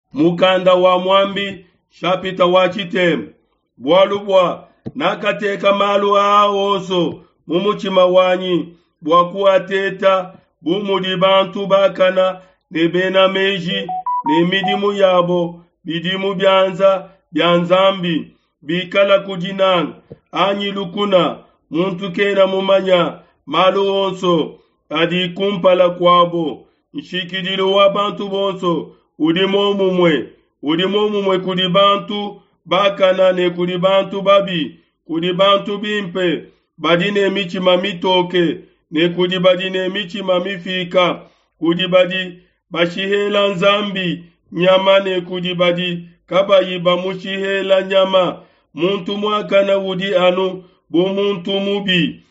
mukanda wa mwambi shapita wa chitembo bwalubwa nakateka malu aoso mumuchima wanyi bwakuateta bumudi bantu bakana nebena meji nemidimu yabo bidimu byanzambi bikala kujinanga anyi lukuna muntu kena mumanya malu onso adi kumpala kwabo nshikidilo wa bantu bonso udimo mumwe kudi bantu bakana ne kudi bantu babi kudi bantu bimpe badine michima mitoke ne kudi badine michima mifika kudi badi bashihela nzambi nyama ne kudi badi kabayiba mushihela nyama muntu mwakana udi anu bu muntu mubi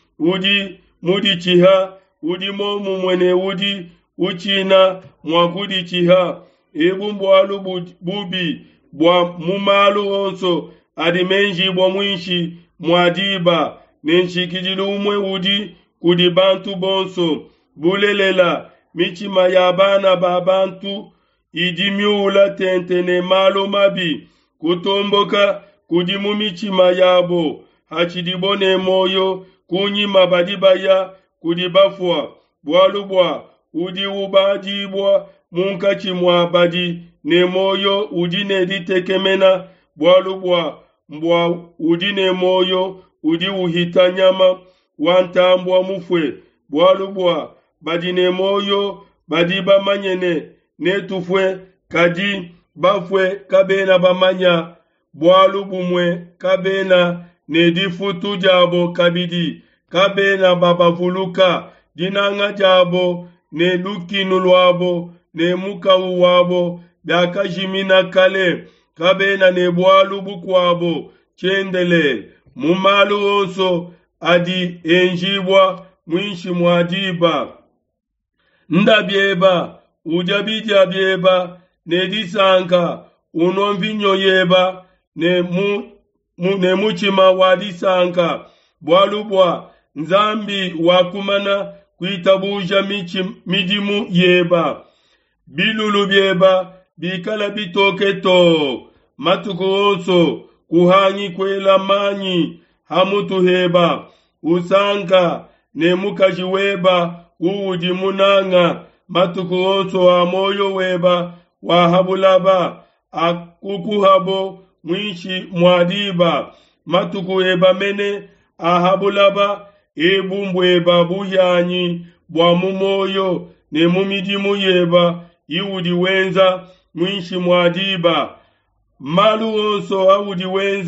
mudi chiha udi momu mwene udi uchina mwakudi chiha ebu mbwalu bubi bwa mumalu onso adimenji bwa mwinshi mwadiba nenshikijili umwe udi kudi bantu bonso bulelela michima ya bana babantu idimiula tentene malu mabi kutomboka kudi mumichima yabo hachidibone moyo kunyima badibaya kudi bafwa bwalubwa udi ubadibwa munkachi mwabadi ne moyo udi ne ditekemena bwalubwa mbwa udi ne moyo udi uhita nyama wantambwa mufwe bwalubwa badi ne moyo badi bamanyene ne tufwe kadi bafwe kabena bamanya bwalubumwe kabena ne difutu jabo kabidi kabena babavuluka dinanga jabo ne lukinu lwabo ne mukawu wabo dakajimina kale kabena ne bwalubu kwabo chendele mumalu onso adi enjibwa mwinshi mwadiba ndabyeba ujabidya byeba ne disanka unomvinyo yeba ne muchima wadisanka bwalubwa nzambi wakumana kuitabuja midimu yeba bilulu byeba bikala bitoketo matuko onso kuhanyi kwela manyi hamutu heba usanka ne mukaji weba uudi munanga matuko onso amoyo weba wahabulaba akukuhabo mwinshi mwadiba matuku eba mene ahabulaba ebumbweba buyanyi bwa mumoyo ne mumidimu yeba iudi wenza mwinshi mwadiba malu onso audi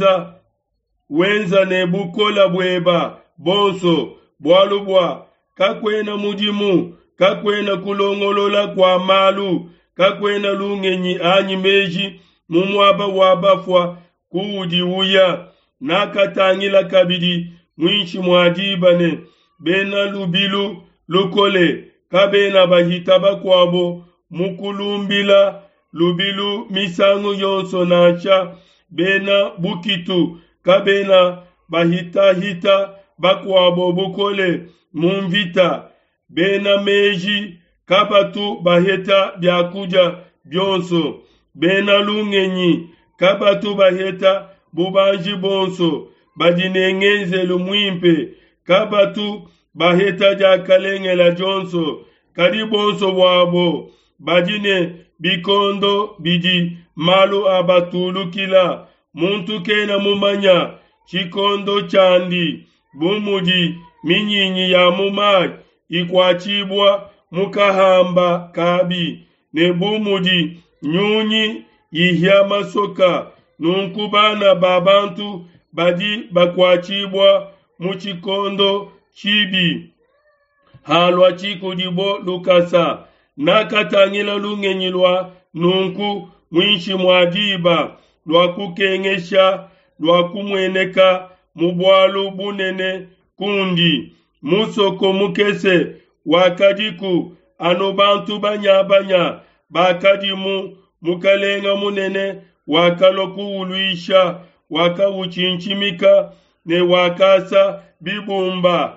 wenza ne bukola bweba bonso bwalubwa kakwena mudimu kakwena kulongolola kwa malu kakwena lungenyi anyi meji mumwaba wabafwa kuudi uya nakatangila kabidi mwinshi mwadibane bena lubilu lukole kabena bahita bakwabo mukulumbila lubilu misangu yonso nacha bena bukitu kabena bahita bakwabo bukole mumvita bena meji kabatu baheta byakuja byonso bena lungenyi kabatu baheta bubanji bonso badinengeze lumwimpe kabatu baheta jakalengela jonso kadi bonso wabo badine bikondo bidi malu abatulukila muntu kena mumanya chikondo chandi bumudi minyinyi ya mumai ikwachibwa mukahamba kabi ne bumudi nyunyi yihya masoka nunkubana babantu badi bakwachibwa muchikondo chibi halwa chikudibo lukasa nakatangila lungenyilwa nunku mwinshi mwadiba lwakukengesha lwakumweneka mubwalu bunene kundi musoko mukese wakadiku ano bantu banya bakadimu mukalenga munene wakaloku uluisha wakawuchinchimika ne wakasa bibumba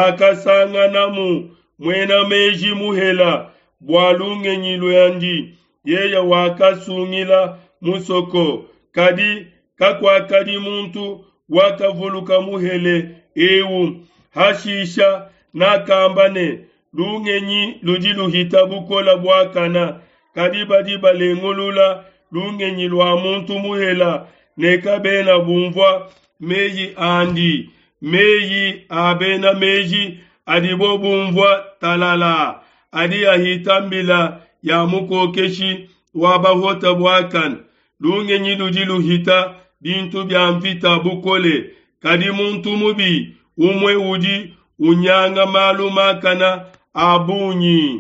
bakasanga namu mwena meji muhela bwalunge nyilo yandi yeya wakasungila musoko kadi kakwa kadi muntu wakavuluka muhele ewu hashisha nakambane lungenyi lujiluhita bukola bwakana kadi badi balengulula lungenyi lwa muntu muhela nekabena bumvwa meyi andi meyi abena meji adibo bumvwa talala adi ahitambila ya mukokeshi wabahota bwakan lungenyi lujiluhita bintu byamvita bukole kadi muntu mubi umwe uji unyanga maluma kana abunyi